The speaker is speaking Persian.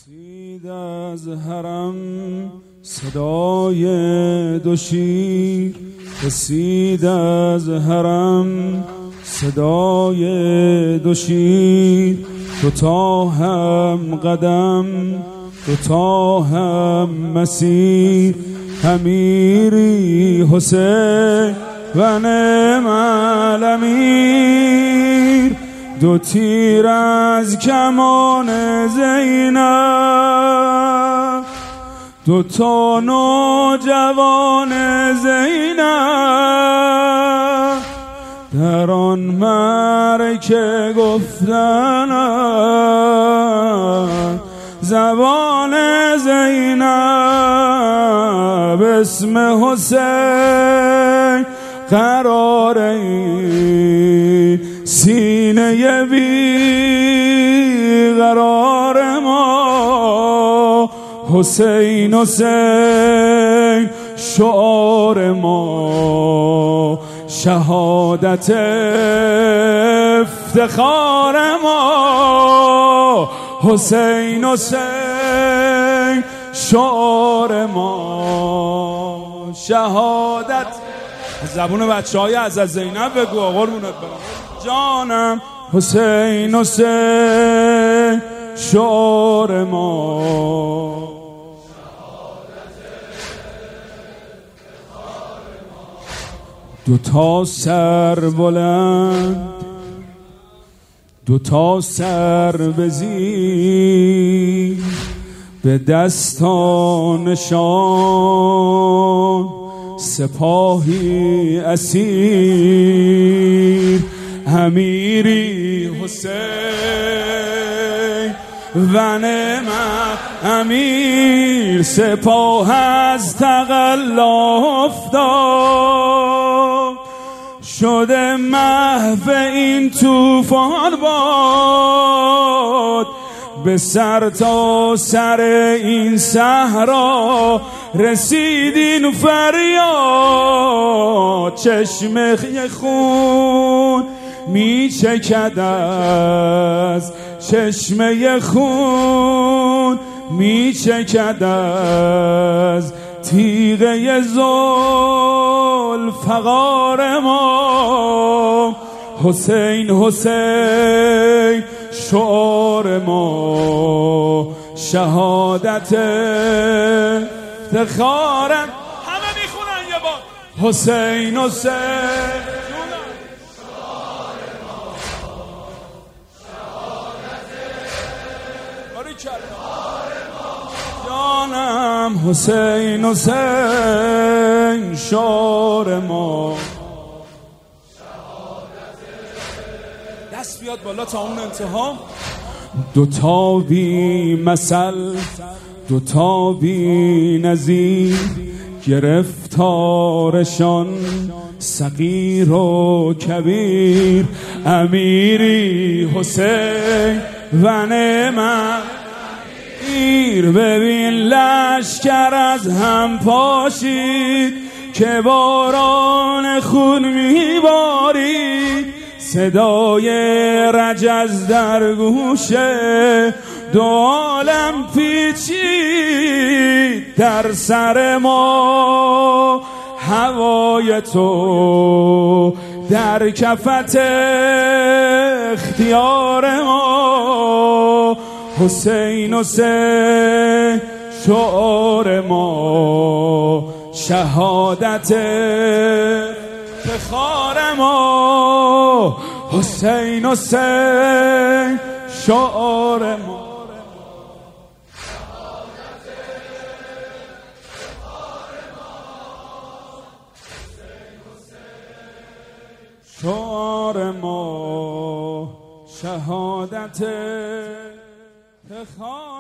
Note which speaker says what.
Speaker 1: رسید از حرم صدای دو شیر، رسید از حرم صدای دو شیر، دوتا هم قدم دوتا هم مسیر، امیری حسین و نعم الامیر، دو تیر از کمان زینب، دو تا نوجوان زینب، در آن معرکه گفتن زبان زینب، اسم حسین قراره سینه بی قرار ما، حسین حسین شعار ما، شهادت افتخار ما، حسین حسین شعار ما، شهادت. زبون بچه های از زینب بگو قربونت برم جانم، حسین حسین شعار ما، دوتا سر بلند دوتا سر بزیر، به دستانشان سپاهی اسیر، امیری حسین و نعم امیر، سپاه از تقلا افتاد، شده محو این طوفان باد، به سر تا سر این صحرا رسید این فریاد، چشمه خون می چکد از چشمه خون می چکد از تیغه ذوالفقار ما، حسین حسین شعار ما، شهادت افتخارم. همه میخونن یه بار حسین حسین شعار ما، شهادت افتخار ما، جانم حسین حسین شعار ما، دست بیاد بالا تا اون انتها. دوتا بی مثل دوتا بی نظیر، گرفتارشان صغیر و کبیر، امیری حسین و نعم امیر، ببین لشکر از هم پاشید که باران خون میبارید، صدای رجز در گوشه دو عالم پیچید، در سر ما هوای تو در کفت اختیار ما، حسین حسین شعار ما، شهادت افتخار ما، حسین حسین شعار ما، شعار ما، شهادت افتخار